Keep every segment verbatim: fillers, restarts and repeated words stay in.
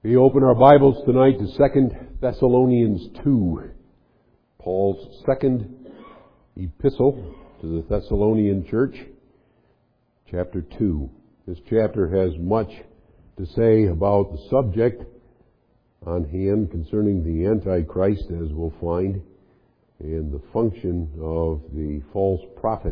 We open our Bibles tonight to Second Thessalonians two, Paul's second epistle to the Thessalonian church, chapter two. This chapter has much to say about the subject on hand concerning the Antichrist, as we'll find, and the function of the false prophet.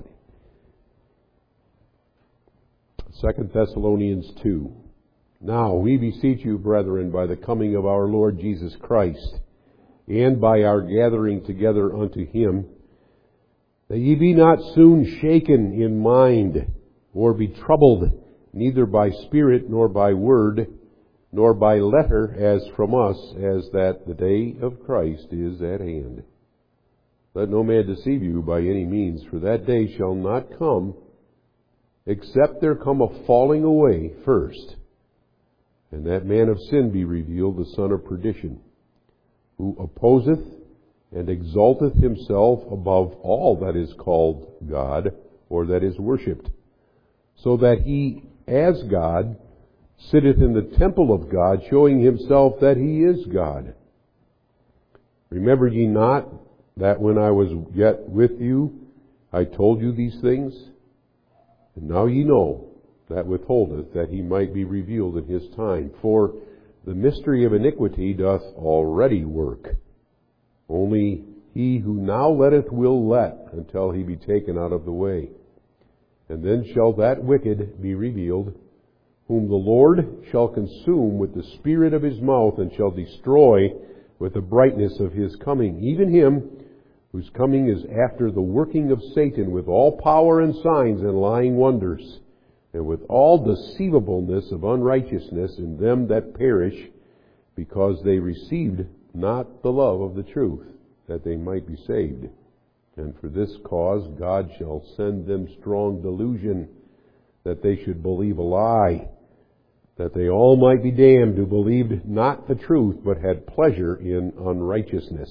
Second Thessalonians two. Now we beseech you, brethren, by the coming of our Lord Jesus Christ, and by our gathering together unto Him, that ye be not soon shaken in mind, or be troubled, neither by spirit, nor by word, nor by letter, as from us, as that the day of Christ is at hand. Let no man deceive you by any means, for that day shall not come, except there come a falling away first, and that man of sin be revealed, the son of perdition, who opposeth and exalteth himself above all that is called God, or that is worshipped, so that he, as God, sitteth in the temple of God, showing himself that he is God. Remember ye not that when I was yet with you, I told you these things? And now ye know that withholdeth, that he might be revealed in his time. For the mystery of iniquity doth already work. Only he who now letteth will let, until he be taken out of the way. And then shall that wicked be revealed, whom the Lord shall consume with the spirit of his mouth, and shall destroy with the brightness of his coming, even him whose coming is after the working of Satan, with all power and signs and lying wonders, and with all deceivableness of unrighteousness in them that perish, because they received not the love of the truth, that they might be saved. And for this cause God shall send them strong delusion, that they should believe a lie, that they all might be damned who believed not the truth, but had pleasure in unrighteousness.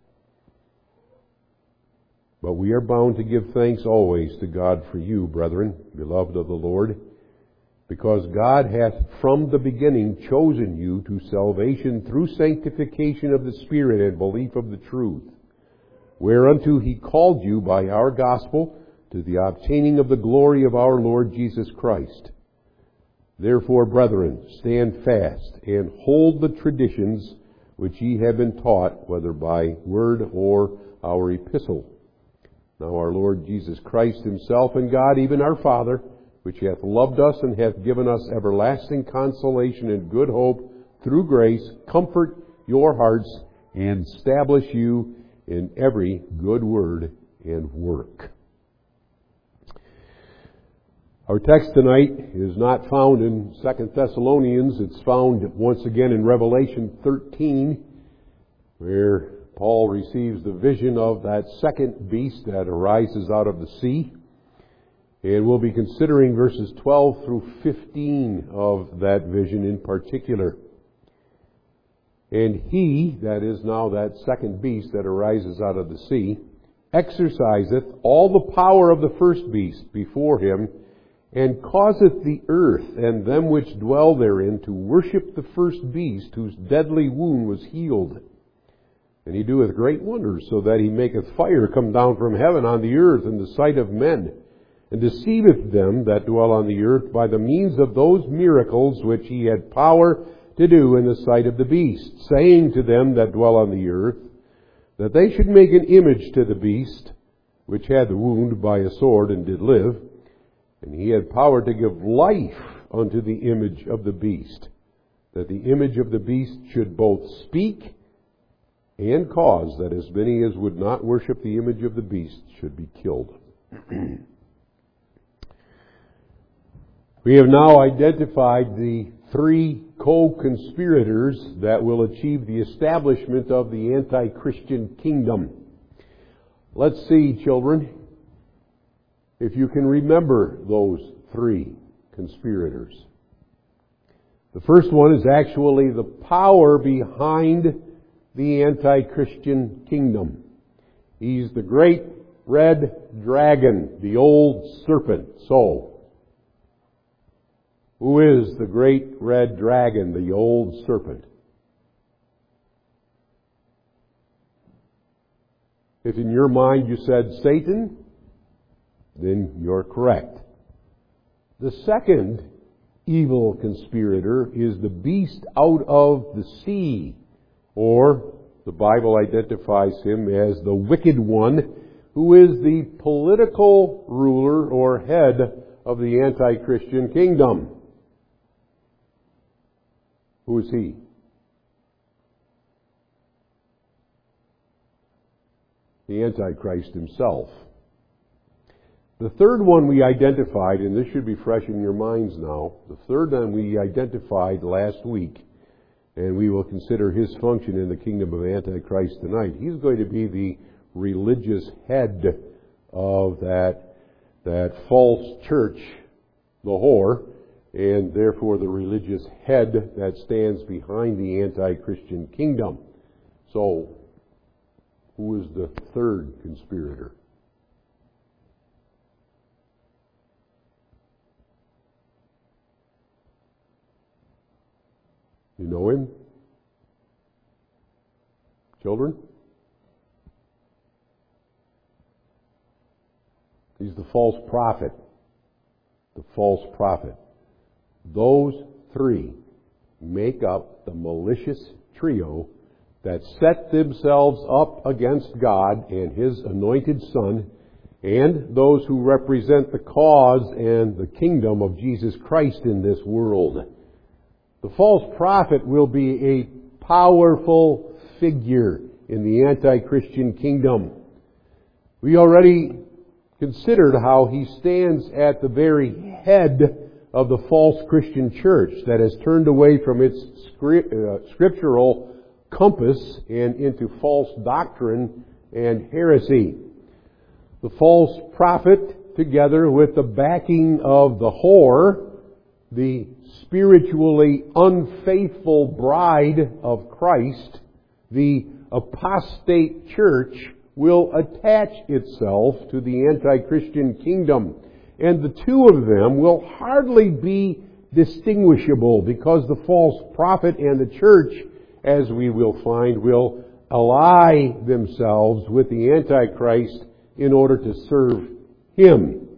But we are bound to give thanks always to God for you, brethren, beloved of the Lord, because God hath from the beginning chosen you to salvation through sanctification of the Spirit and belief of the truth, whereunto He called you by our gospel to the obtaining of the glory of our Lord Jesus Christ. Therefore, brethren, stand fast and hold the traditions which ye have been taught, whether by word or our epistle. Now our Lord Jesus Christ Himself and God, even our Father, which hath loved us and hath given us everlasting consolation and good hope through grace, comfort your hearts and establish you in every good word and work. Our text tonight is not found in Second Thessalonians. It's found once again in Revelation thirteen, where Paul receives the vision of that second beast that arises out of the sea. And we'll be considering verses twelve through fifteen of that vision in particular. And he, that is now that second beast that arises out of the sea, exerciseth all the power of the first beast before him, and causeth the earth and them which dwell therein to worship the first beast, whose deadly wound was healed. And he doeth great wonders, so that he maketh fire come down from heaven on the earth in the sight of men, and deceiveth them that dwell on the earth by the means of those miracles which he had power to do in the sight of the beast, saying to them that dwell on the earth, that they should make an image to the beast, which had the wound by a sword and did live. And he had power to give life unto the image of the beast, that the image of the beast should both speak and cause that as many as would not worship the image of the beast should be killed. We have now identified the three co-conspirators that will achieve the establishment of the anti-Christian kingdom. Let's see, children, if you can remember those three conspirators. The first one is actually the power behind the anti-Christian kingdom. He's the great red dragon, the old serpent. So, who is the great red dragon, the old serpent? If in your mind you said Satan, then you're correct. The second evil conspirator is the beast out of the sea, or the Bible identifies him as the wicked one, who is the political ruler or head of the anti-Christian kingdom. Who is he? The Antichrist himself. The third one we identified, and this should be fresh in your minds now, the third one we identified last week, and we will consider his function in the kingdom of Antichrist tonight. He's going to be the religious head of that, that false church, the whore, and therefore the religious head that stands behind the anti-Christian kingdom. So, who is the third conspirator? You know him? Children? He's the false prophet. The false prophet. Those three make up the malicious trio that set themselves up against God and His anointed Son, and those who represent the cause and the kingdom of Jesus Christ in this world. The false prophet will be a powerful figure in the anti-Christian kingdom. We already considered how he stands at the very head of the false Christian church that has turned away from its scriptural compass and into false doctrine and heresy. The false prophet, together with the backing of the whore, the spiritually unfaithful bride of Christ, the apostate church, will attach itself to the anti-Christian kingdom. And the two of them will hardly be distinguishable, because the false prophet and the church, as we will find, will ally themselves with the Antichrist in order to serve him.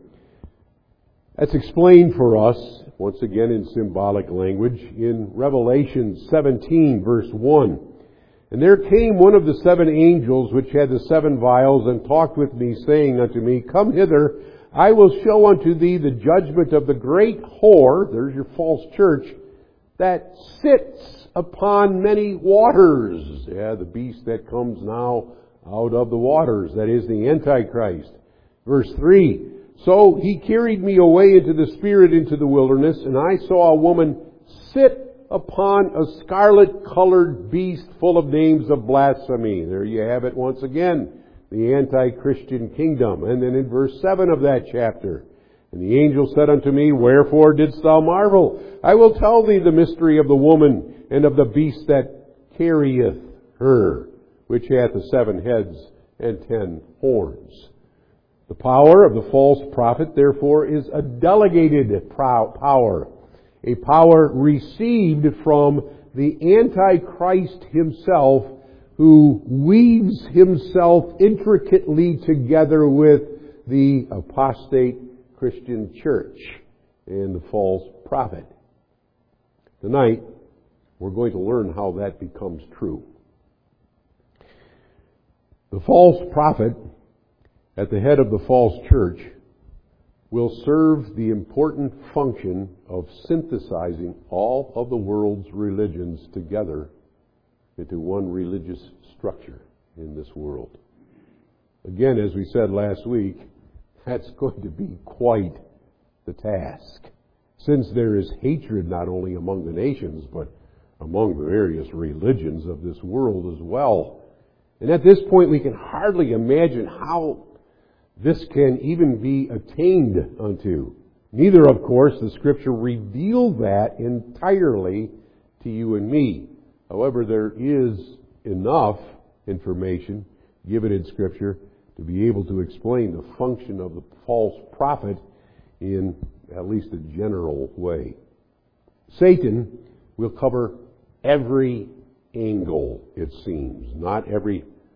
That's explained for us, once again in symbolic language, in Revelation seventeen, verse one. And there came one of the seven angels which had the seven vials, and talked with me, saying unto me, Come hither, I will show unto thee the judgment of the great whore, there's your false church, that sits upon many waters. Yeah, the beast that comes now out of the waters, that is the Antichrist. Verse three, So he carried me away into the Spirit into the wilderness, and I saw a woman sit upon a scarlet-colored beast full of names of blasphemy. There you have it once again, the anti-Christian kingdom. And then in verse seven of that chapter, And the angel said unto me, Wherefore didst thou marvel? I will tell thee the mystery of the woman and of the beast that carrieth her, which hath the seven heads and ten horns. The power of the false prophet, therefore, is a delegated power, a power received from the Antichrist himself, who weaves himself intricately together with the apostate Christian church and the false prophet. Tonight, we're going to learn how that becomes true. The false prophet, at the head of the false church, will serve the important function of synthesizing all of the world's religions together into one religious structure in this world. Again, as we said last week, that's going to be quite the task, since there is hatred not only among the nations, but among the various religions of this world as well. And at this point, we can hardly imagine how this can even be attained unto. Neither, of course, the Scripture revealed that entirely to you and me. However, there is enough information given in Scripture to be able to explain the function of the false prophet in at least a general way. Satan will cover every angle, it seems. Not every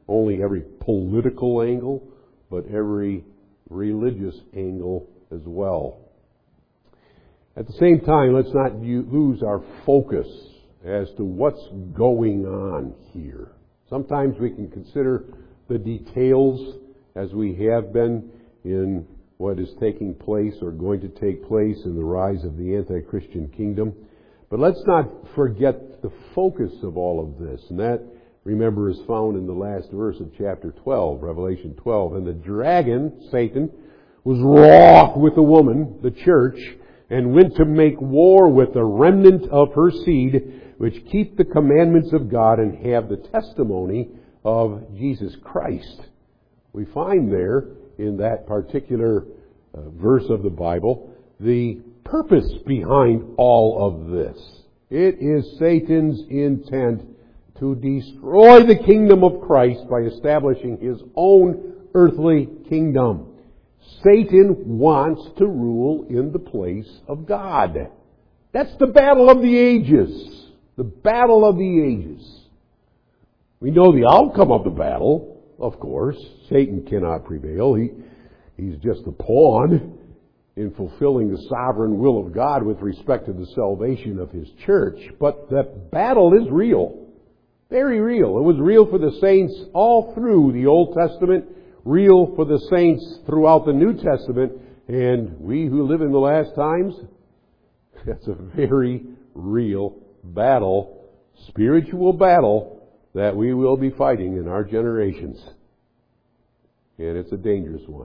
only every political angle, but every religious angle as well. At the same time, let's not lose our focus as to what's going on here. Sometimes we can consider the details, as we have been in what is taking place or going to take place in the rise of the anti-Christian kingdom. But let's not forget the focus of all of this. And that, remember, is found in the last verse of chapter twelve, Revelation twelve. And the dragon, Satan, was wroth with the woman, the church, and went to make war with the remnant of her seed, which keep the commandments of God and have the testimony of Jesus Christ. We find there, in that particular uh, verse of the Bible, the purpose behind all of this. It is Satan's intent to destroy the kingdom of Christ by establishing his own earthly kingdom. Satan wants to rule in the place of God. That's the battle of the ages. The battle of the ages. We know the outcome of the battle, of course. Satan cannot prevail. He, he's just a pawn in fulfilling the sovereign will of God with respect to the salvation of His church. But that battle is real. Very real. It was real for the saints all through the Old Testament, real for the saints throughout the New Testament, and we who live in the last times, that's a very real battle, spiritual battle, that we will be fighting in our generations. And it's a dangerous one.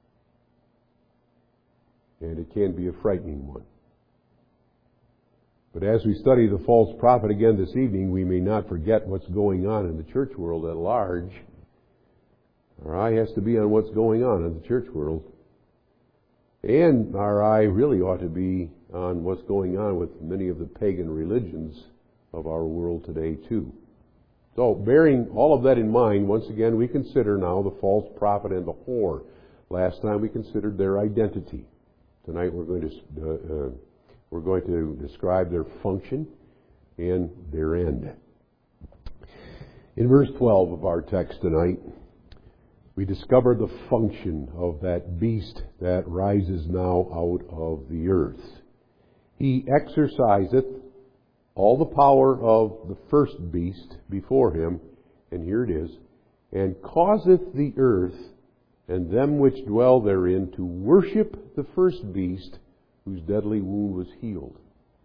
And it can be a frightening one. But as we study the false prophet again this evening, we may not forget what's going on in the church world at large. Our eye has to be on what's going on in the church world. And our eye really ought to be on what's going on with many of the pagan religions of our world today too. So, bearing all of that in mind, once again we consider now the false prophet and the whore. Last time we considered their identity. Tonight we're going to uh, uh, we're going to describe their function and their end. In verse twelve of our text tonight, we discover the function of that beast that rises now out of the earth. He exerciseth all the power of the first beast before him, and here it is, and causeth the earth and them which dwell therein to worship the first beast, whose deadly wound was healed.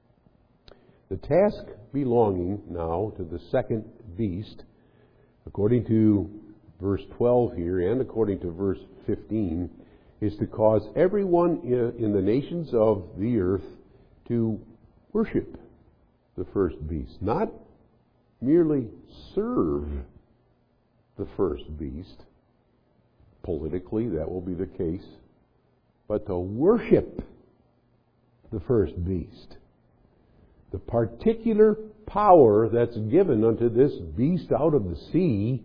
The task belonging now to the second beast, according to verse twelve here and according to verse fifteen, is to cause everyone in the nations of the earth to worship the first beast. Not merely serve the first beast. Politically, that will be the case. But to worship the first beast. The particular power that's given unto this beast out of the sea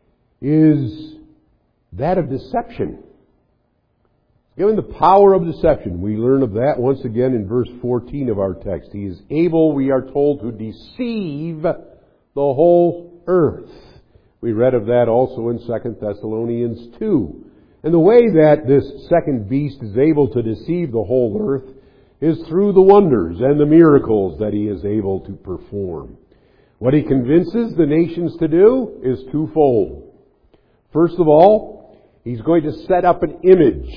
is that of deception. Given the power of deception, we learn of that once again in verse fourteen of our text. He is able, we are told, to deceive the whole earth. We read of that also in Second Thessalonians two. And the way that this second beast is able to deceive the whole earth is through the wonders and the miracles that he is able to perform. What he convinces the nations to do is twofold. First of all, he's going to set up an image.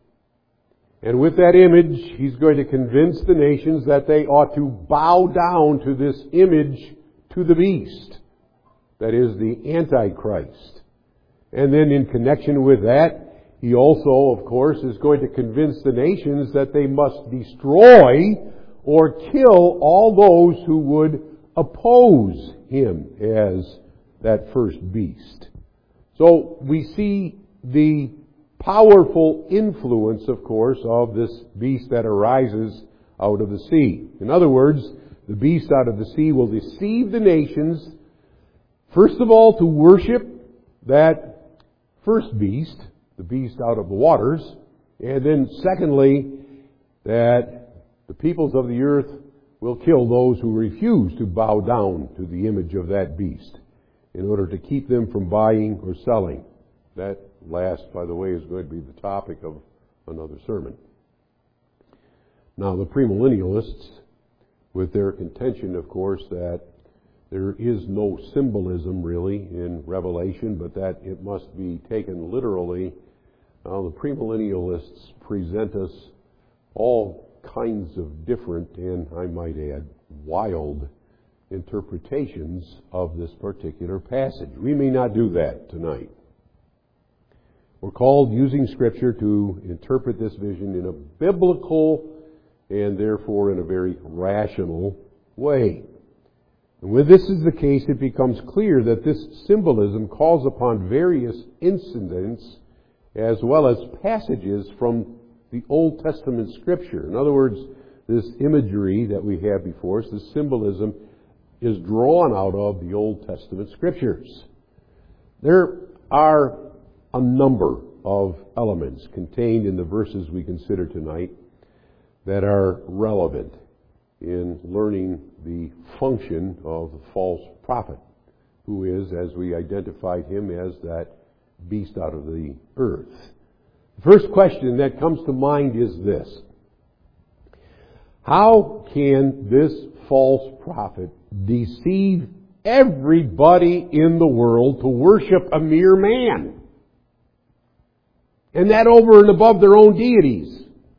And with that image, he's going to convince the nations that they ought to bow down to this image, to the beast. That is the Antichrist. And then in connection with that, he also, of course, is going to convince the nations that they must destroy or kill all those who would oppose him as that first beast. So we see the powerful influence, of course, of this beast that arises out of the sea. In other words, the beast out of the sea will deceive the nations, first of all, to worship that first beast, the beast out of the waters, and then secondly, that the peoples of the earth will kill those who refuse to bow down to the image of that beast. in order to keep them from buying or selling. That last, by the way, is going to be the topic of another sermon. Now, the premillennialists, with their contention, of course, that there is no symbolism really in Revelation, but that it must be taken literally. Now, the premillennialists present us all kinds of different, and I might add, wild interpretations of this particular passage. We may not do that tonight. We're called, using Scripture, to interpret this vision in a biblical and therefore in a very rational way. And when this is the case, it becomes clear that this symbolism calls upon various incidents as well as passages from the Old Testament Scripture. In other words, this imagery that we have before us, this symbolism, is drawn out of the Old Testament Scriptures. There are a number of elements contained in the verses we consider tonight that are relevant in learning the function of the false prophet, who is, as we identified him, as that beast out of the earth. The first question that comes to mind is this: how can this false prophet deceive everybody in the world to worship a mere man? And that over and above their own deities.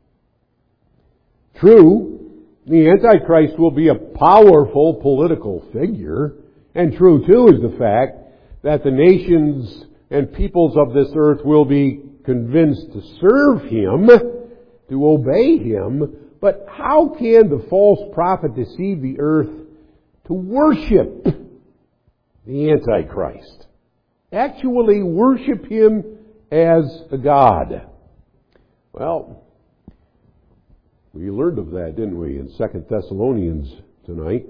True, the Antichrist will be a powerful political figure, and true too is the fact that the nations and peoples of this earth will be convinced to serve him, to obey him. But how can the false prophet deceive the earth to worship the Antichrist? Actually worship him as a god. Well, we learned of that, didn't we, in Second Thessalonians tonight.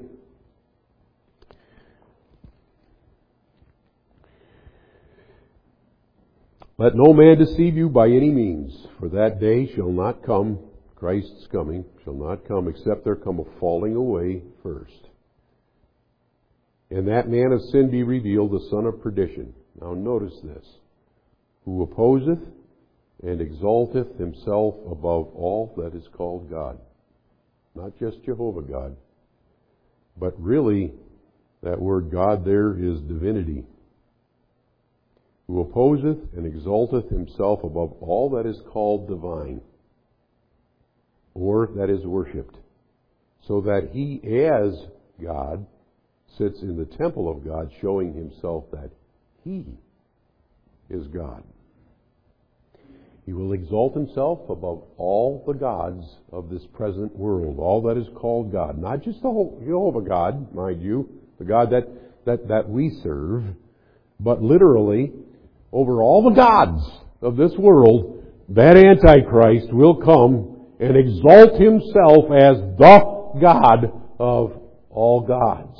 Let no man deceive you by any means, for that day shall not come, Christ's coming, shall not come, except there come a falling away first. And that man of sin be revealed, the son of perdition. Now notice this: who opposeth and exalteth himself above all that is called God. Not just Jehovah God, but really that word God there is divinity. Who opposeth and exalteth himself above all that is called divine, or that is worshipped, so that he as God sits in the temple of God, showing himself that he is God. He will exalt himself above all the gods of this present world, all that is called God. Not just the whole Jehovah God, mind you, the God that, that, that we serve, but literally over all the gods of this world, that Antichrist will come and exalt himself as the God of all gods.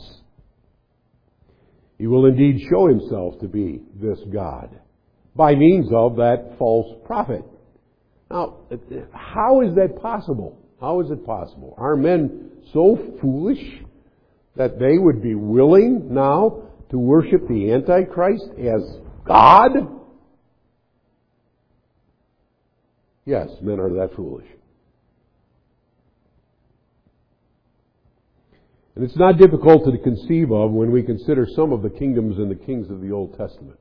He will indeed show himself to be this God by means of that false prophet. Now, how is that possible? How is it possible? Are men so foolish that they would be willing now to worship the Antichrist as God? Yes, men are that foolish. And it's not difficult to conceive of when we consider some of the kingdoms and the kings of the Old Testament.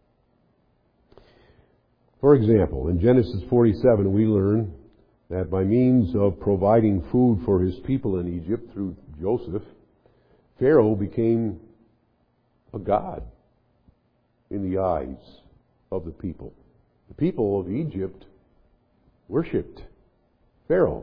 For example, in Genesis forty-seven, we learn that by means of providing food for his people in Egypt through Joseph, Pharaoh became a god in the eyes of the people. The people of Egypt worshipped Pharaoh.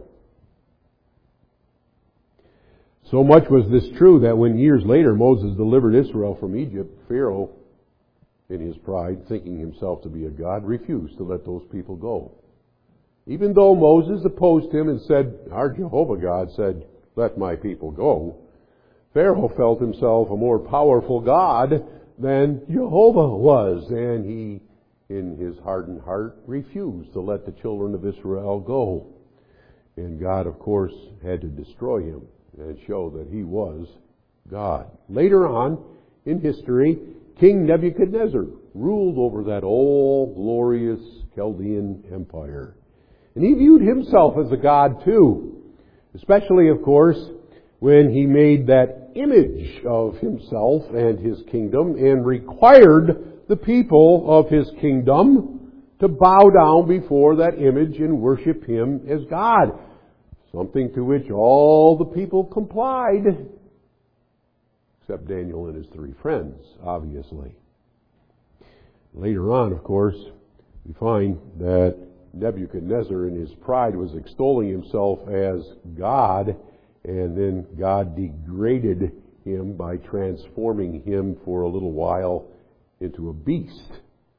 So much was this true that when years later Moses delivered Israel from Egypt, Pharaoh, in his pride, thinking himself to be a god, refused to let those people go. Even though Moses opposed him and said, our Jehovah God said, let my people go, Pharaoh felt himself a more powerful God than Jehovah was, and he, in his hardened heart, refused to let the children of Israel go. And God, of course, had to destroy him and show that he was God. Later on in history, King Nebuchadnezzar ruled over that old glorious Chaldean empire. And he viewed himself as a god too. Especially, of course, when he made that image of himself and his kingdom and required the people of his kingdom to bow down before that image and worship him as God. Something to which all the people complied. Except Daniel and his three friends, obviously. Later on, of course, we find that Nebuchadnezzar in his pride was extolling himself as God, and then God degraded him by transforming him for a little while into a beast.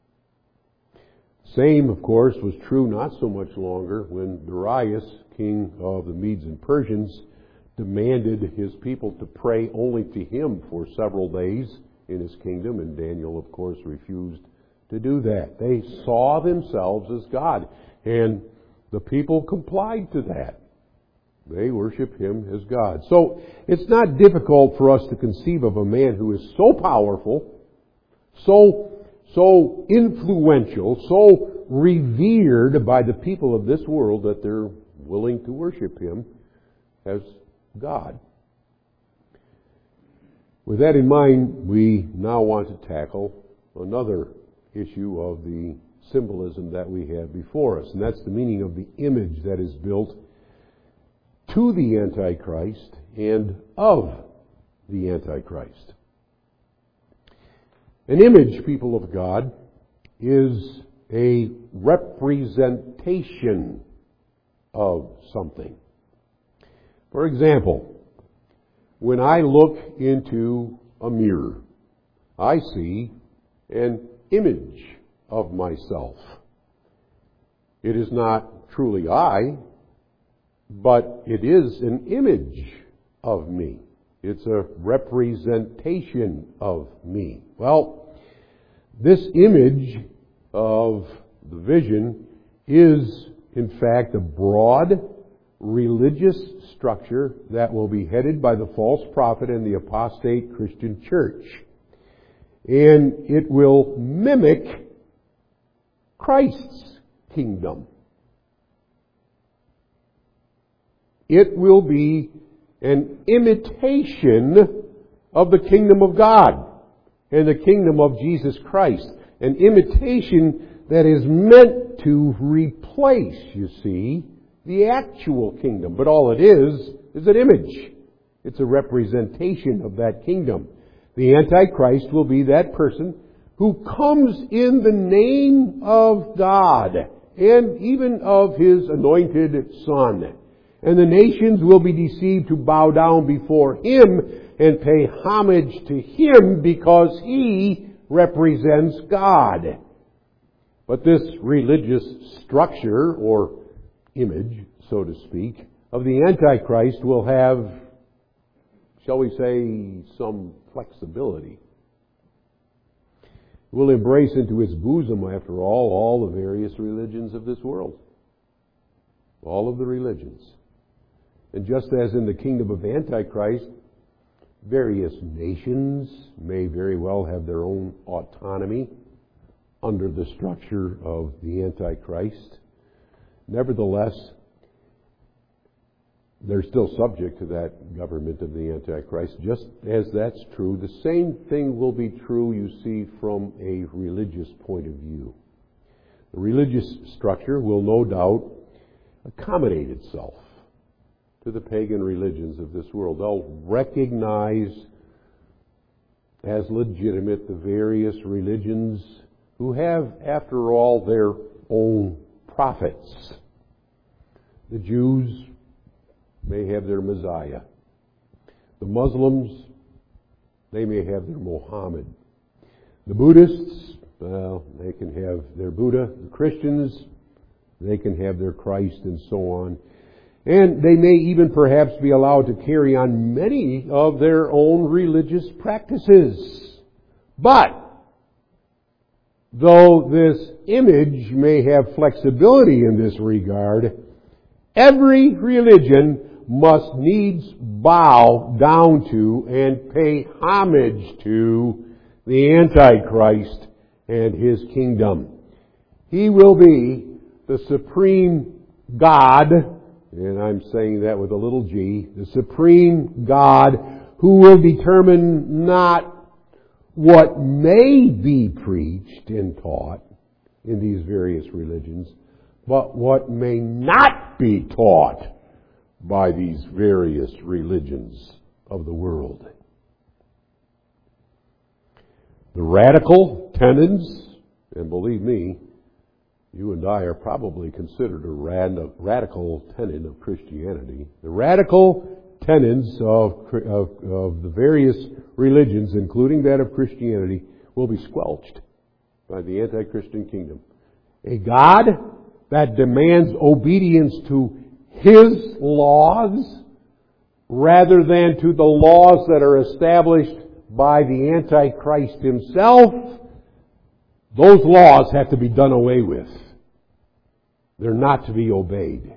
Same, of course, was true not so much longer when Darius, king of the Medes and Persians, demanded his people to pray only to him for several days in his kingdom, and Daniel, of course, refused to do that. They saw themselves as God, and the people complied to that. They worship him as God. So it's not difficult for us to conceive of a man who is so powerful, so so influential, so revered by the people of this world that they're willing to worship him as God. With that in mind, we now want to tackle another issue of the symbolism that we have before us, and that's the meaning of the image that is built to the Antichrist and of the Antichrist. An image, people of God, is a representation of something. For example, when I look into a mirror, I see an image of myself. It is not truly I, but it is an image of me. It's a representation of me. Well, this image of the vision is, in fact, a broad religious structure that will be headed by the false prophet and the apostate Christian church. And it will mimic Christ's kingdom. It will be an imitation of the kingdom of God and the kingdom of Jesus Christ. An imitation that is meant to replace, you see, the actual kingdom. But all it is, is an image. It's a representation of that kingdom. The Antichrist will be that person who comes in the name of God and even of His anointed Son. And the nations will be deceived to bow down before Him and pay homage to Him because He represents God. But this religious structure, or image, so to speak, of the Antichrist will have, shall we say, some flexibility. It will embrace into its bosom, after all, all the various religions of this world. All of the religions. And just as in the kingdom of Antichrist, various nations may very well have their own autonomy under the structure of the Antichrist. Nevertheless, they're still subject to that government of the Antichrist. Just as that's true, the same thing will be true, you see, from a religious point of view. The religious structure will no doubt accommodate itself to the pagan religions of this world. They'll recognize as legitimate the various religions who have, after all, their own prophets. The Jews may have their Messiah. The Muslims, they may have their Muhammad. The Buddhists, well, they can have their Buddha. The Christians, they can have their Christ, and so on. And they may even perhaps be allowed to carry on many of their own religious practices. But, though this image may have flexibility in this regard, every religion must needs bow down to and pay homage to the Antichrist and his kingdom. He will be the supreme God, and I'm saying that with a little g, the supreme God who will determine not what may be preached and taught in these various religions, but what may not be taught by these various religions of the world. The radical tenets, and believe me, you and I are probably considered a rad- radical tenet of Christianity. The radical tenets of, of, of the various religions, including that of Christianity, will be squelched by the anti-Christian kingdom. A God that demands obedience to His laws rather than to the laws that are established by the Antichrist himself, those laws have to be done away with. They're not to be obeyed.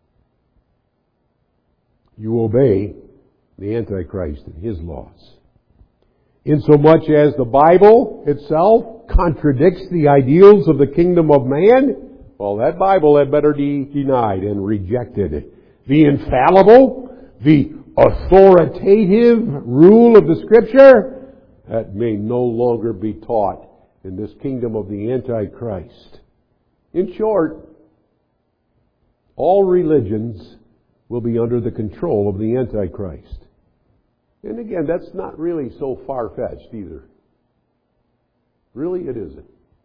You obey the Antichrist and his laws. Insomuch as the Bible itself contradicts the ideals of the kingdom of man, well, that Bible had better be denied and rejected. The infallible, the authoritative rule of the Scripture, that may no longer be taught in this kingdom of the Antichrist. In short, all religions will be under the control of the Antichrist. And again, that's not really so far-fetched either. Really, it isn't.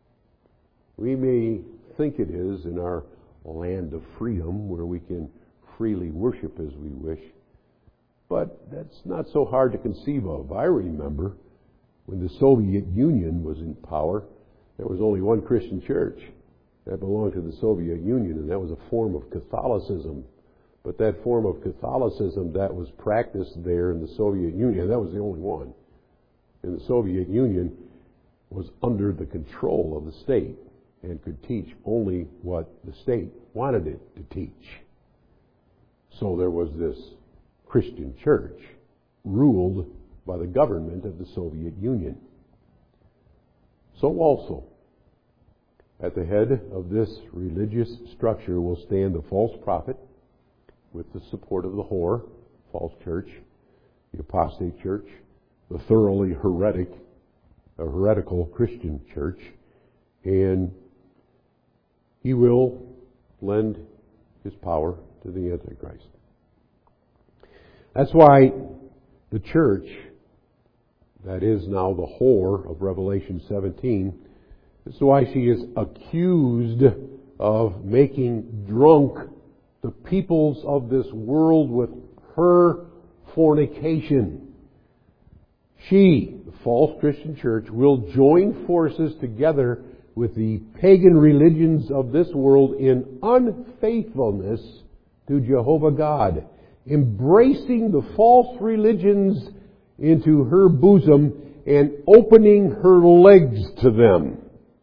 We may think it is in our land of freedom where we can freely worship as we wish, but that's not so hard to conceive of. I remember when the Soviet Union was in power, there was only one Christian church that belonged to the Soviet Union, and that was a form of Catholicism. But that form of Catholicism that was practiced there in the Soviet Union, that was the only one. And the Soviet Union was under the control of the state and could teach only what the state wanted it to teach. So there was this Christian church ruled by the government of the Soviet Union. So also, at the head of this religious structure will stand the false prophet with the support of the whore, false church, the apostate church, the thoroughly heretic, a heretical Christian church, and he will lend his power to the Antichrist. That's why the church, that is now the whore of Revelation seventeen, that's why she is accused of making drunk the peoples of this world with her fornication. She, the false Christian church, will join forces together with the pagan religions of this world in unfaithfulness to Jehovah God, embracing the false religions into her bosom and opening her legs to them.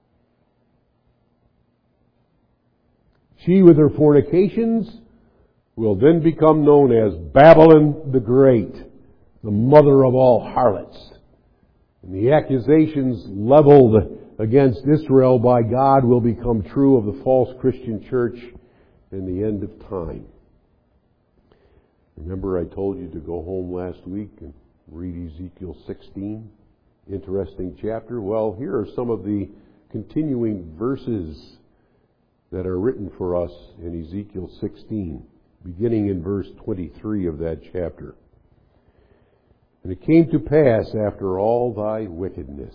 She, with her fornications, will then become known as Babylon the Great, the mother of all harlots. And the accusations leveled against Israel by God will become true of the false Christian church in the end of time. Remember I told you to go home last week and read Ezekiel sixteen? Interesting chapter. Well, here are some of the continuing verses that are written for us in Ezekiel sixteen, beginning in verse twenty-three of that chapter. And it came to pass after all thy wickedness,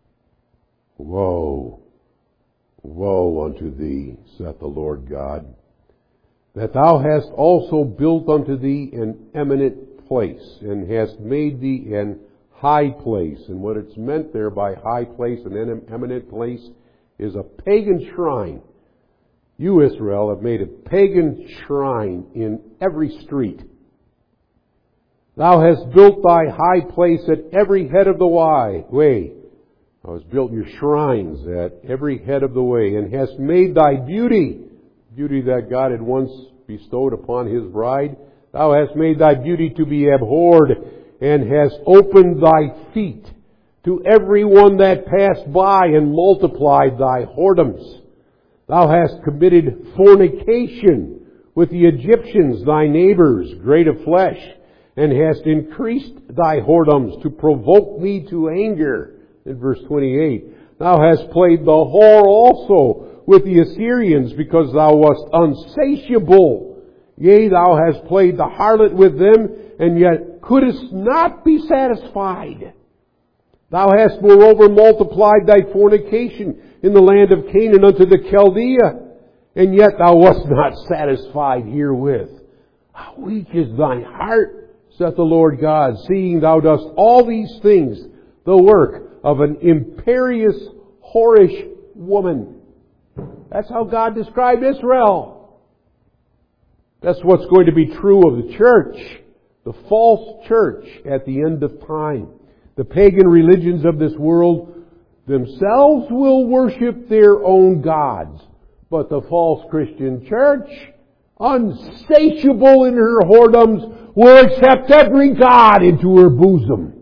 woe, woe unto thee, saith the Lord God, that thou hast also built unto thee an eminent place, and hast made thee an high place. And what it's meant there by high place and eminent place is a pagan shrine. You, Israel, have made a pagan shrine in every street. Thou hast built thy high place at every head of the way. Thou hast built your shrines at every head of the way, and hast made thy beauty, beauty that God had once bestowed upon His bride. Thou hast made thy beauty to be abhorred, and hast opened thy feet to every one that passed by, and multiplied thy whoredoms. Thou hast committed fornication with the Egyptians, thy neighbors, great of flesh, and hast increased thy whoredoms to provoke me to anger. In verse twenty-eight, thou hast played the whore also with the Assyrians, because thou wast unsatiable. Yea, thou hast played the harlot with them, and yet couldst not be satisfied. Thou hast moreover multiplied thy fornication in the land of Canaan unto the Chaldea, and yet thou wast not satisfied herewith. How weak is thine heart, saith the Lord God, seeing thou dost all these things, the work of an imperious, whorish woman. That's how God described Israel. That's what's going to be true of the church, the false church at the end of time. The pagan religions of this world themselves will worship their own gods. But the false Christian church, unsatiable in her whoredoms, will accept every god into her bosom.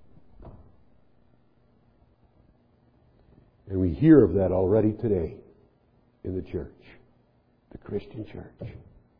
And we hear of that already today in the church, the Christian church.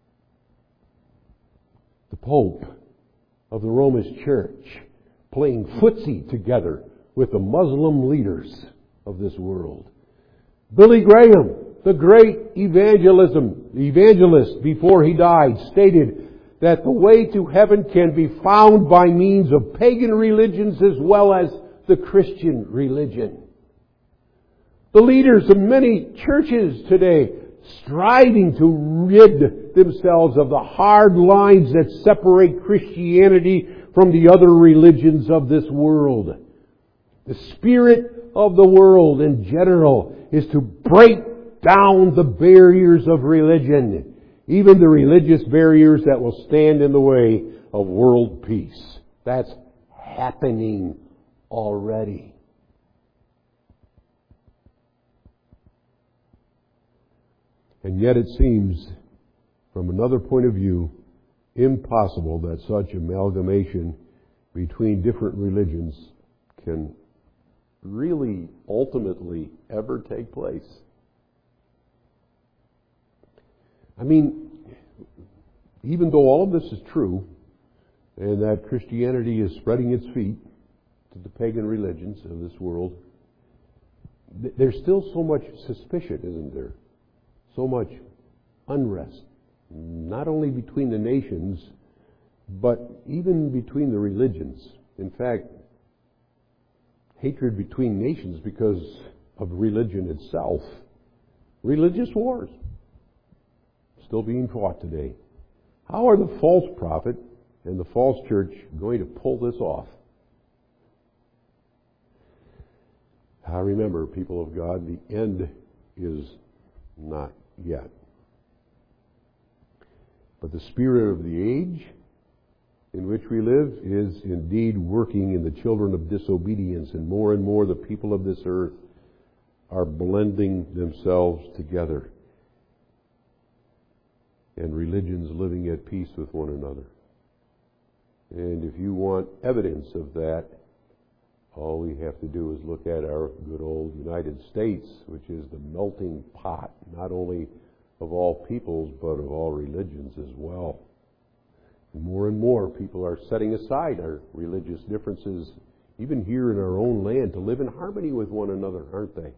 The Pope of the Roman Church playing footsie together with the Muslim leaders of this world. Billy Graham, the great evangelism, evangelist before he died, stated that the way to heaven can be found by means of pagan religions as well as the Christian religion. The leaders of many churches today striving to rid themselves of the hard lines that separate Christianity from the other religions of this world. The spirit of the world in general is to break down the barriers of religion, even the religious barriers that will stand in the way of world peace. That's happening already. And yet it seems, from another point of view, impossible that such amalgamation between different religions can really ultimately ever take place. I mean, even though all of this is true, and that Christianity is spreading its feet to the pagan religions of this world, there's still so much suspicion, isn't there? So much unrest, not only between the nations, but even between the religions. In fact, hatred between nations because of religion itself. Religious wars still being fought today. How are the false prophet and the false church going to pull this off? I remember, people of God, the end is not yet. But the spirit of the age in which we live is indeed working in the children of disobedience, and more and more the people of this earth are blending themselves together, and religions living at peace with one another. And if you want evidence of that, all we have to do is look at our good old United States, which is the melting pot, not only of all peoples, but of all religions as well. And more and more people are setting aside our religious differences, even here in our own land, to live in harmony with one another, aren't they?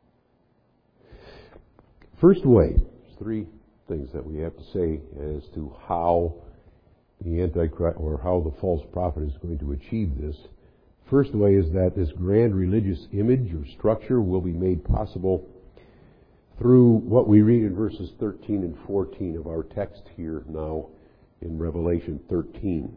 First way, there's three things that we have to say as to how the Antichrist, or how the false prophet is going to achieve this. First way is that this grand religious image or structure will be made possible through what we read in verses thirteen and fourteen of our text here now in Revelation thirteen.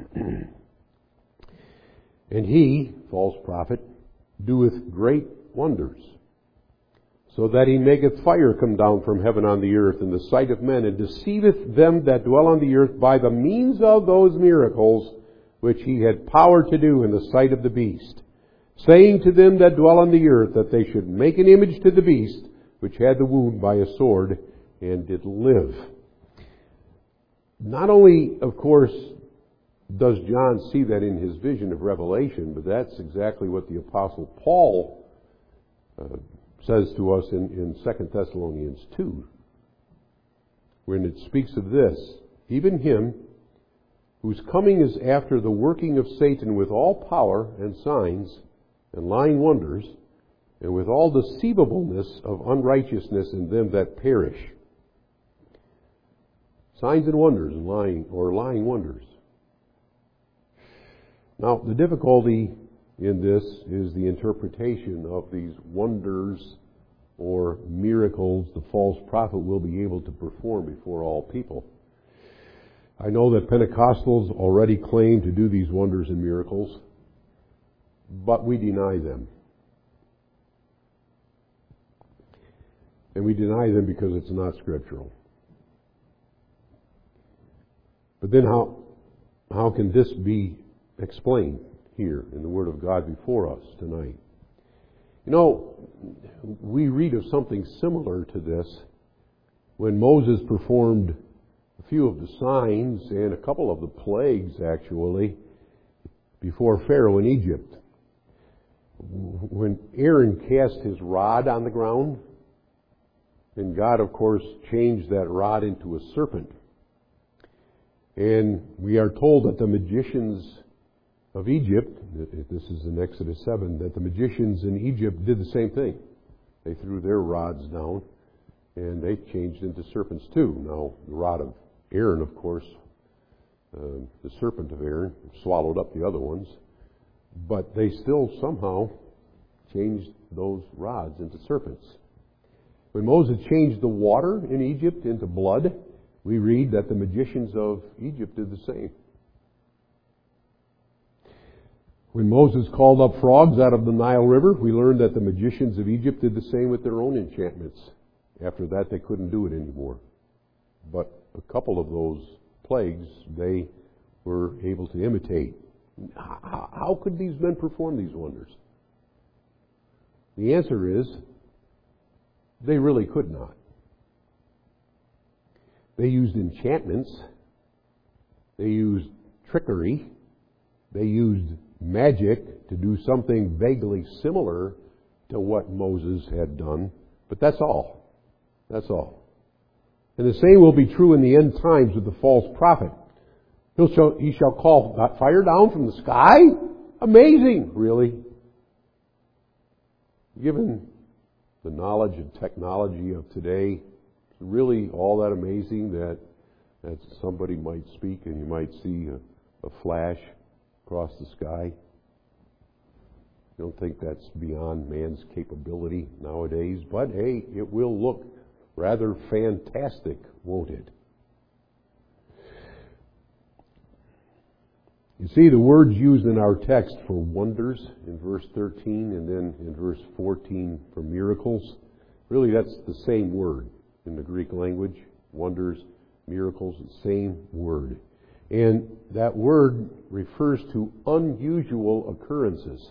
And he, false prophet, doeth great wonders, so that he maketh fire come down from heaven on the earth in the sight of men, and deceiveth them that dwell on the earth by the means of those miracles which he had power to do in the sight of the beast, saying to them that dwell on the earth that they should make an image to the beast, which had the wound by a sword, and did live. Not only, of course, does John see that in his vision of Revelation, but that's exactly what the Apostle Paul uh, says to us in, in Second Thessalonians two, when it speaks of this, even him whose coming is after the working of Satan with all power and signs and lying wonders, and with all deceivableness of unrighteousness in them that perish. Signs and wonders and lying, or lying wonders. Now, the difficulty in this is the interpretation of these wonders or miracles the false prophet will be able to perform before all people. I know that Pentecostals already claim to do these wonders and miracles, but we deny them. And we deny them because it's not scriptural. But then how, how can this be explained here in the Word of God before us tonight? You know, we read of something similar to this when Moses performed a few of the signs and a couple of the plagues, actually, before Pharaoh in Egypt. When Aaron cast his rod on the ground, and God, of course, changed that rod into a serpent. And we are told that the magicians of Egypt, this is in Exodus seven, that the magicians in Egypt did the same thing. They threw their rods down, and they changed into serpents too. Now, the rod of Aaron, of course, uh, the serpent of Aaron, swallowed up the other ones, but they still somehow changed those rods into serpents. When Moses changed the water in Egypt into blood, we read that the magicians of Egypt did the same. When Moses called up frogs out of the Nile River, we learned that the magicians of Egypt did the same with their own enchantments. After that, they couldn't do it anymore. But a couple of those plagues, they were able to imitate. How could these men perform these wonders? The answer is, they really could not. They used enchantments. They used trickery. They used magic to do something vaguely similar to what Moses had done. But that's all. That's all. And the same will be true in the end times with the false prophet. He'll show, he shall call fire down from the sky? Amazing, really. Given the knowledge and technology of today, it's really all that amazing that, that somebody might speak and you might see a, a flash across the sky. You don't think that's beyond man's capability nowadays, but hey, it will look rather fantastic, won't it? You see the words used in our text for wonders in verse thirteen and then in verse fourteen for miracles. Really, that's the same word in the Greek language. Wonders, miracles, the same word. And that word refers to unusual occurrences.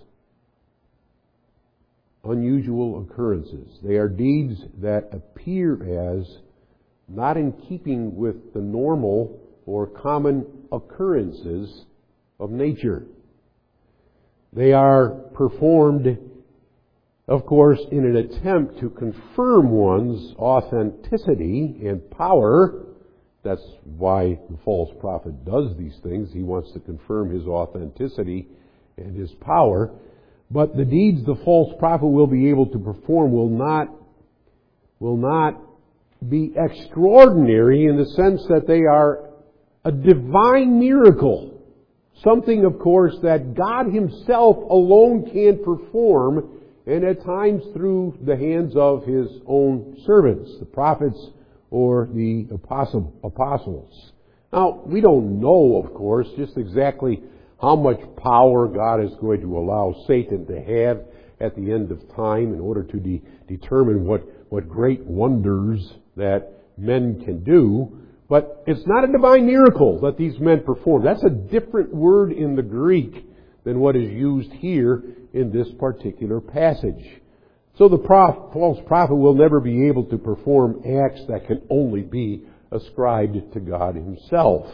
Unusual occurrences. They are deeds that appear as not in keeping with the normal or common occurrences of nature. They are performed, of course, in an attempt to confirm one's authenticity and power. That's why the false prophet does these things. He wants to confirm his authenticity and his power. But the deeds the false prophet will be able to perform will not, will not be extraordinary in the sense that they are a divine miracle. Something, of course, that God Himself alone can perform, and at times through the hands of His own servants, the prophets or the apostle, apostles. Now, we don't know, of course, just exactly how much power God is going to allow Satan to have at the end of time in order to de- determine what, what great wonders that men can do. But it's not a divine miracle that these men perform. That's a different word in the Greek than what is used here in this particular passage. So the prof, false prophet will never be able to perform acts that can only be ascribed to God Himself.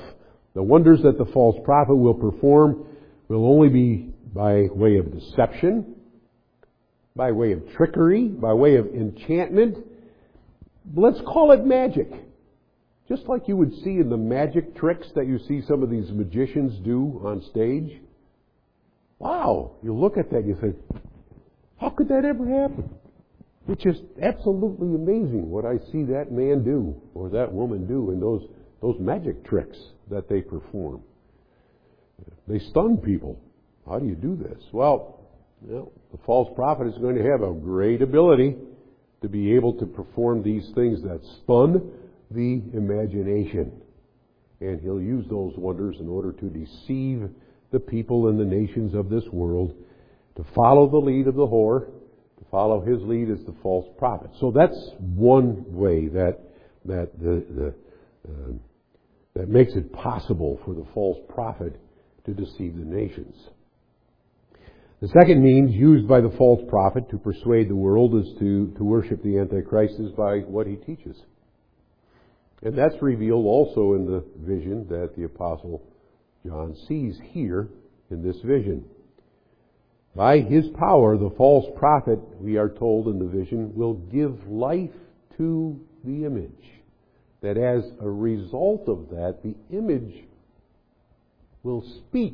The wonders that the false prophet will perform will only be by way of deception, by way of trickery, by way of enchantment. Let's call it magic. Just like you would see in the magic tricks that you see some of these magicians do on stage. Wow, you look at that and you think, how could that ever happen? It's just absolutely amazing what I see that man do or that woman do in those, those magic tricks that they perform. They stun people. How do you do this? Well, you know, the false prophet is going to have a great ability to be able to perform these things that stun the imagination. And he'll use those wonders in order to deceive the people and the nations of this world to follow the lead of the whore, to follow his lead as the false prophet. So that's one way that that the, the uh, that makes it possible for the false prophet to deceive the nations. The second means used by the false prophet to persuade the world is to, to worship the Antichrist is by what he teaches. And that's revealed also in the vision that the Apostle John sees here in this vision. By his power, the false prophet, we are told in the vision, will give life to the image. That as a result of that, the image will speak.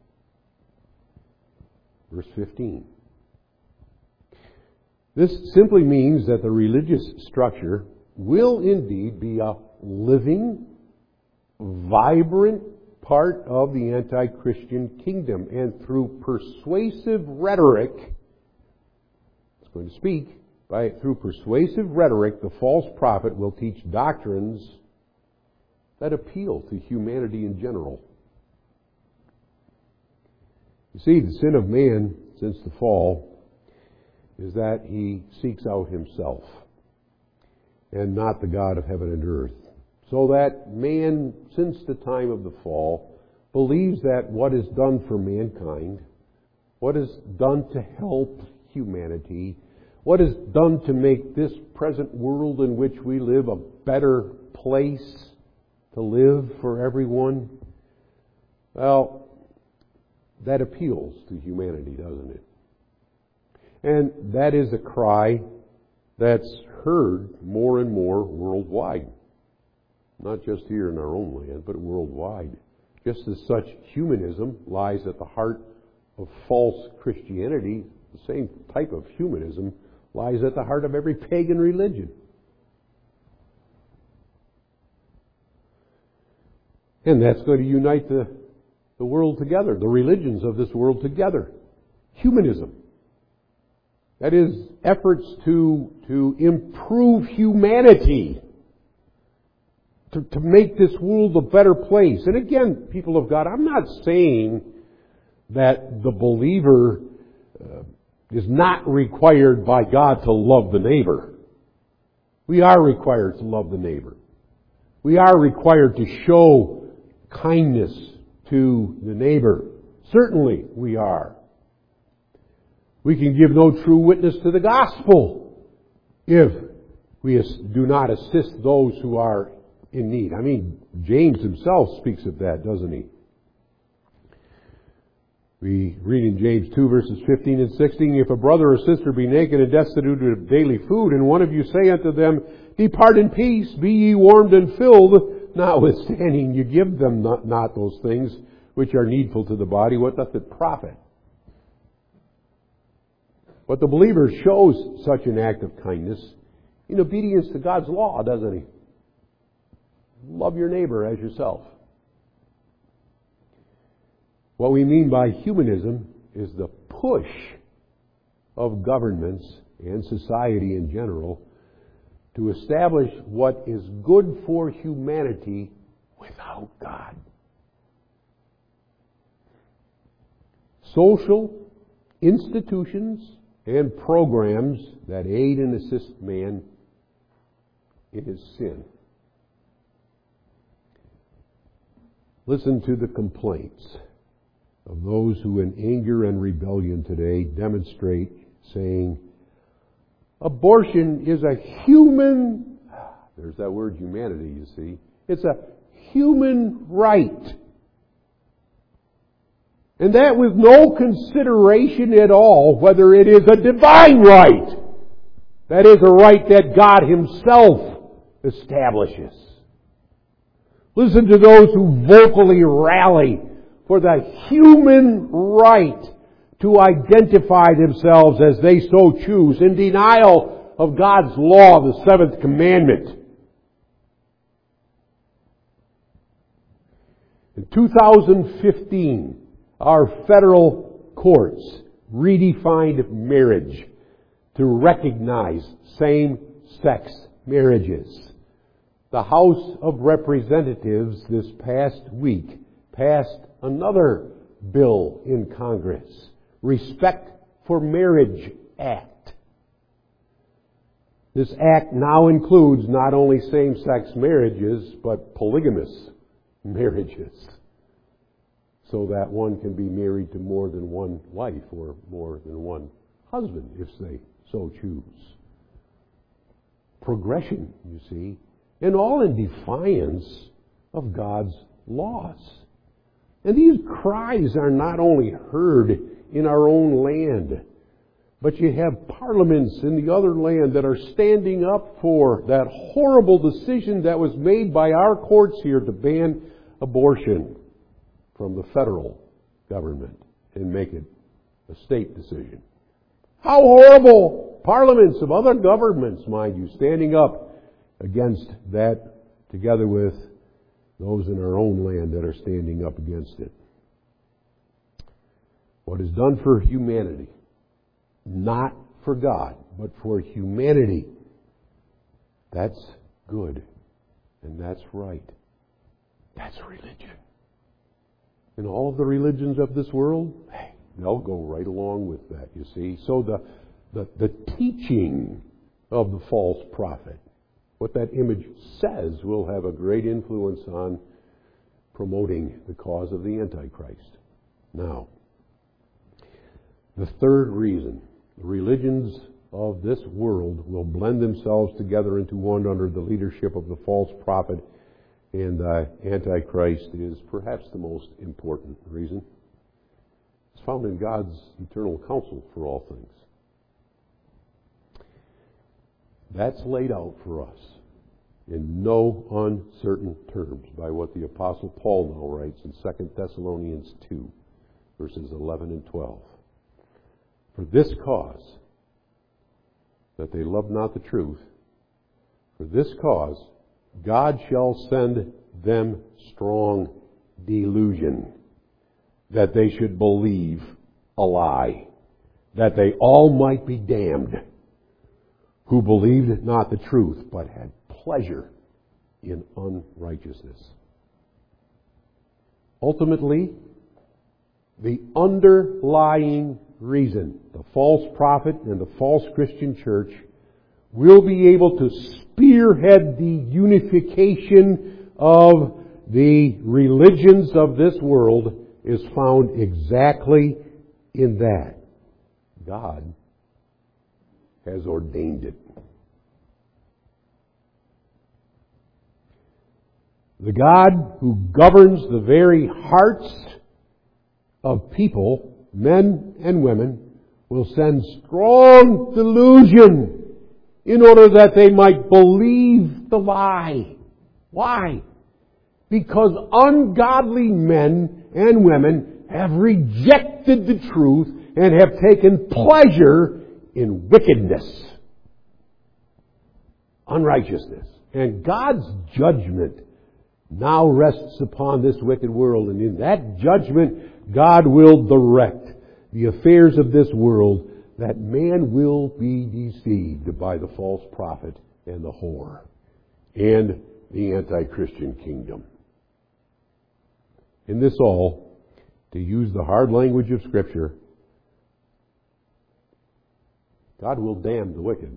Verse fifteen. This simply means that the religious structure will indeed be a living, vibrant part of the anti-Christian kingdom. And through persuasive rhetoric, it's going to speak, by through persuasive rhetoric, the false prophet will teach doctrines that appeal to humanity in general. You see, the sin of man since the fall is that he seeks out himself and not the God of heaven and earth. So that man, since the time of the fall, believes that what is done for mankind, what is done to help humanity, what is done to make this present world in which we live a better place to live for everyone, well, that appeals to humanity, doesn't it? And that is a cry that's heard more and more worldwide. Not just here in our own land, but worldwide. Just as such humanism lies at the heart of false Christianity, the same type of humanism lies at the heart of every pagan religion. And that's going to unite the, the world together, the religions of this world together. Humanism. That is, efforts to, to improve humanity. To, to make this world a better place. And again, people of God, I'm not saying that the believer uh, is not required by God to love the neighbor. We are required to love the neighbor. We are required to show kindness to the neighbor. Certainly we are. We can give no true witness to the gospel if we do not assist those who are in need. I mean, James himself speaks of that, doesn't he? We read in James two verses fifteen and sixteen, if a brother or sister be naked and destitute of daily food, and one of you say unto them, depart in peace, be ye warmed and filled, notwithstanding you give them not, not those things which are needful to the body, what doth it profit? But the believer shows such an act of kindness in obedience to God's law, doesn't he? Love your neighbor as yourself. What we mean by humanism is the push of governments and society in general to establish what is good for humanity without God. Social institutions and programs that aid and assist man in his sin. Listen to the complaints of those who in anger and rebellion today demonstrate saying, abortion is a human, there's that word humanity, you see. It's a human right. And that with no consideration at all whether it is a divine right. That is a right that God Himself establishes. Listen to those who vocally rally for the human right to identify themselves as they so choose in denial of God's law, the seventh commandment. In two thousand fifteen, our federal courts redefined marriage to recognize same-sex marriages. The House of Representatives this past week passed another bill in Congress, Respect for Marriage Act. This act now includes not only same-sex marriages, but polygamous marriages, so that one can be married to more than one wife or more than one husband if they so choose. Progression, you see, and all in defiance of God's laws. And these cries are not only heard in our own land, but you have parliaments in the other land that are standing up for that horrible decision that was made by our courts here to ban abortion from the federal government and make it a state decision. How horrible! Parliaments of other governments, mind you, standing up against that together with those in our own land that are standing up against it. What is done for humanity, not for God, but for humanity, that's good and that's right. That's religion. And all of the religions of this world, hey, they'll go right along with that, you see. So the, the, the teaching of the false prophet, what that image says, will have a great influence on promoting the cause of the Antichrist. Now, the third reason, the religions of this world will blend themselves together into one under the leadership of the false prophet and the Antichrist, is perhaps the most important reason. It's found in God's eternal counsel for all things. That's laid out for us in no uncertain terms by what the Apostle Paul now writes in Second Thessalonians two, verses eleven and twelve. For this cause, that they love not the truth, for this cause God shall send them strong delusion, that they should believe a lie, that they all might be damned, who believed not the truth, but had pleasure in unrighteousness. Ultimately, the underlying reason the false prophet and the false Christian church will be able to spearhead the unification of the religions of this world is found exactly in that. God has ordained it. The God who governs the very hearts of people, men and women, will send strong delusion in order that they might believe the lie. Why? Because ungodly men and women have rejected the truth and have taken pleasure in wickedness, unrighteousness. And God's judgment now rests upon this wicked world. And in that judgment, God will direct the affairs of this world, that man will be deceived by the false prophet and the whore and the anti-Christian kingdom. In this all, to use the hard language of Scripture, God will damn the wicked.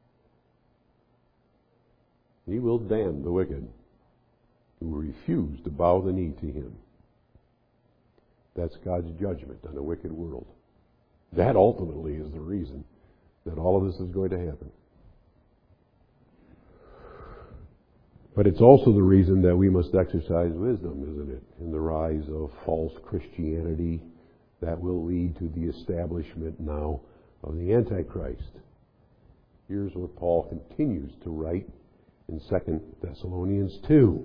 He will damn the wicked who refuse to bow the knee to Him. That's God's judgment on a wicked world. That ultimately is the reason that all of this is going to happen. But it's also the reason that we must exercise wisdom, isn't it? In the rise of false Christianity that will lead to the establishment now of the Antichrist. Here's what Paul continues to write in Second Thessalonians two.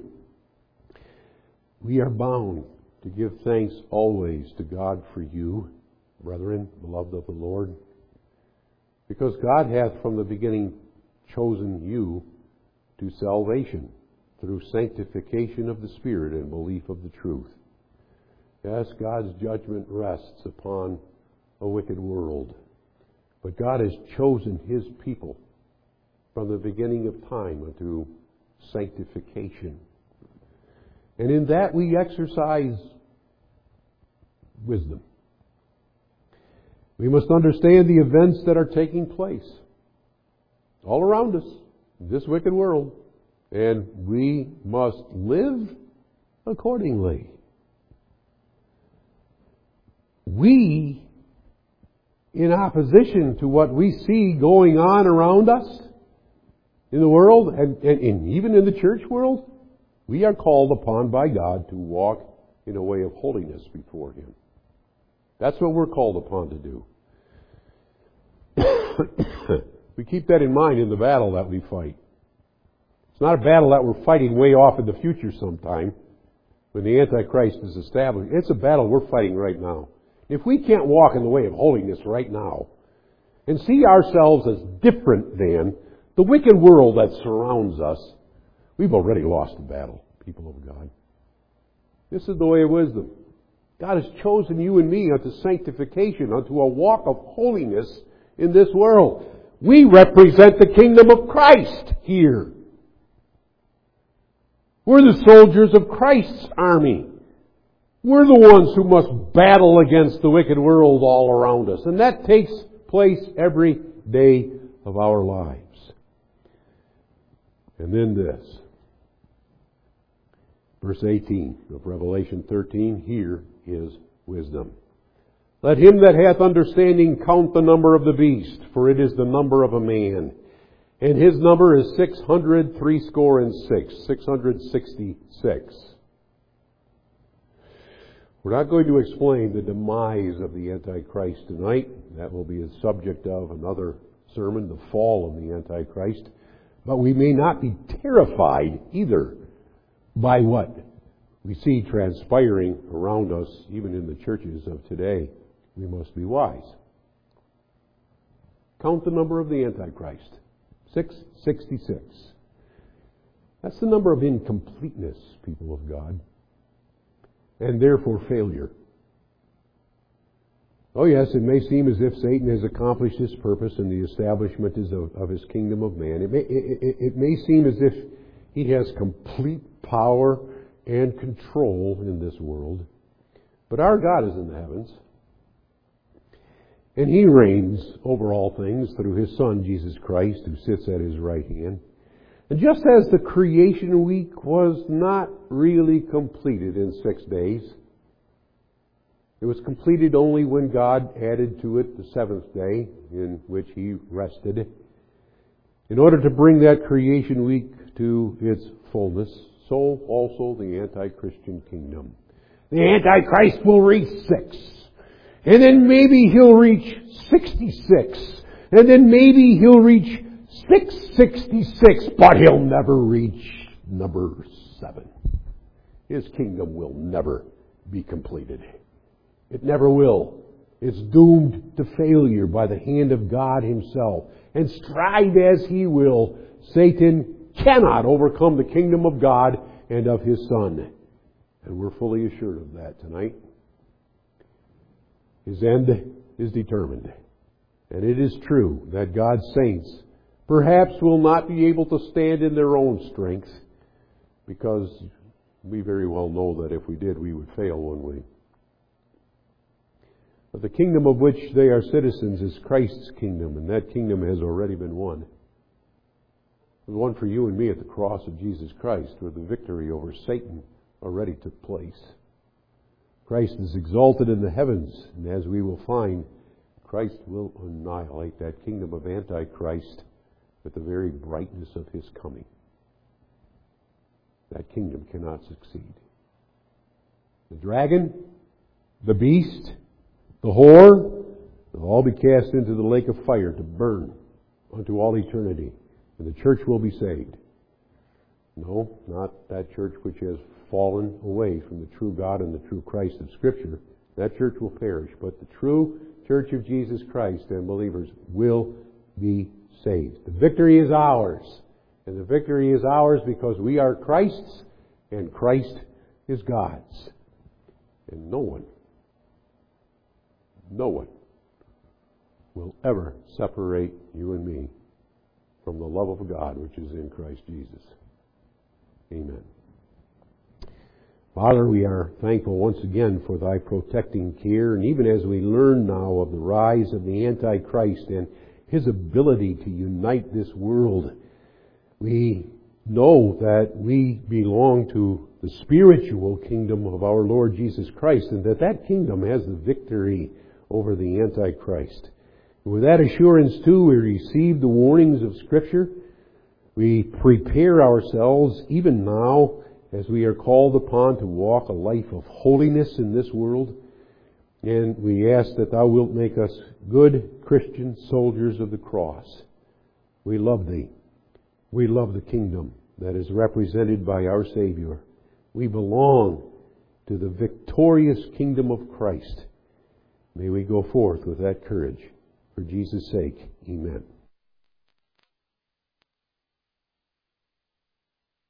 We are bound to give thanks always to God for you, brethren, beloved of the Lord, because God hath from the beginning chosen you to salvation through sanctification of the Spirit and belief of the truth. Yes, God's judgment rests upon a wicked world, but God has chosen His people from the beginning of time unto sanctification. And in that we exercise wisdom. We must understand the events that are taking place all around us in this wicked world, and we must live accordingly. We, in opposition to what we see going on around us in the world, and, and, and even in the church world, we are called upon by God to walk in a way of holiness before Him. That's what we're called upon to do. We keep that in mind in the battle that we fight. It's not a battle that we're fighting way off in the future sometime when the Antichrist is established. It's a battle we're fighting right now. If we can't walk in the way of holiness right now and see ourselves as different than the wicked world that surrounds us, we've already lost the battle, people of God. This is the way of wisdom. God has chosen you and me unto sanctification, unto a walk of holiness in this world. We represent the kingdom of Christ here. We're the soldiers of Christ's army. We're the ones who must battle against the wicked world all around us. And that takes place every day of our lives. And then this. Verse eighteen of Revelation thirteen, here is wisdom. Let him that hath understanding count the number of the beast, for it is the number of a man. And his number is six hundred threescore and six, six hundred sixty-six. We're not going to explain the demise of the Antichrist tonight. That will be the subject of another sermon, the fall of the Antichrist. But we may not be terrified either by what we see transpiring around us, even in the churches of today. We must be wise. Count the number of the Antichrist. six sixty-six. That's the number of incompleteness, people of God, and therefore failure. Oh yes, it may seem as if Satan has accomplished his purpose and the establishment is of, of his kingdom of man. It may, it, it, it may seem as if he has complete power and control in this world. But our God is in the heavens. And He reigns over all things through His Son, Jesus Christ, who sits at His right hand. And just as the creation week was not really completed in six days, it was completed only when God added to it the seventh day, in which He rested, in order to bring that creation week to its fullness, so also the anti-Christian kingdom. The Antichrist will reach six. And then maybe he'll reach sixty-six. And then maybe he'll reach six sixty-six. But he'll never reach number seven. His kingdom will never be completed. It never will. It's doomed to failure by the hand of God Himself. And strive as he will, Satan cannot overcome the kingdom of God and of His Son. And we're fully assured of that tonight. His end is determined. And it is true that God's saints perhaps will not be able to stand in their own strength, because we very well know that if we did, we would fail, wouldn't we? But the kingdom of which they are citizens is Christ's kingdom, and that kingdom has already been won. It was won for you and me at the cross of Jesus Christ, where the victory over Satan already took place. Christ is exalted in the heavens, and as we will find, Christ will annihilate that kingdom of Antichrist with the very brightness of His coming. that kingdom cannot succeed. The dragon, the beast, the whore, they'll all be cast into the lake of fire to burn unto all eternity. And the church will be saved. No, not that church which has fallen away from the true God and the true Christ of Scripture. That church will perish. But the true church of Jesus Christ and believers will be saved. The victory is ours. And the victory is ours because we are Christ's and Christ is God's. And no one, no one will ever separate you and me from the love of God which is in Christ Jesus. Amen. Father, we are thankful once again for Thy protecting care, and even as we learn now of the rise of the Antichrist and his ability to unite this world, we know that we belong to the spiritual kingdom of our Lord Jesus Christ, and that that kingdom has the victory over the Antichrist. And with that assurance, too, we receive the warnings of Scripture. We prepare ourselves, even now, as we are called upon to walk a life of holiness in this world. And we ask that Thou wilt make us good Christian soldiers of the cross. We love Thee. We love the kingdom that is represented by our Savior. We belong to the victorious kingdom of Christ. May we go forth with that courage. For Jesus' sake, amen.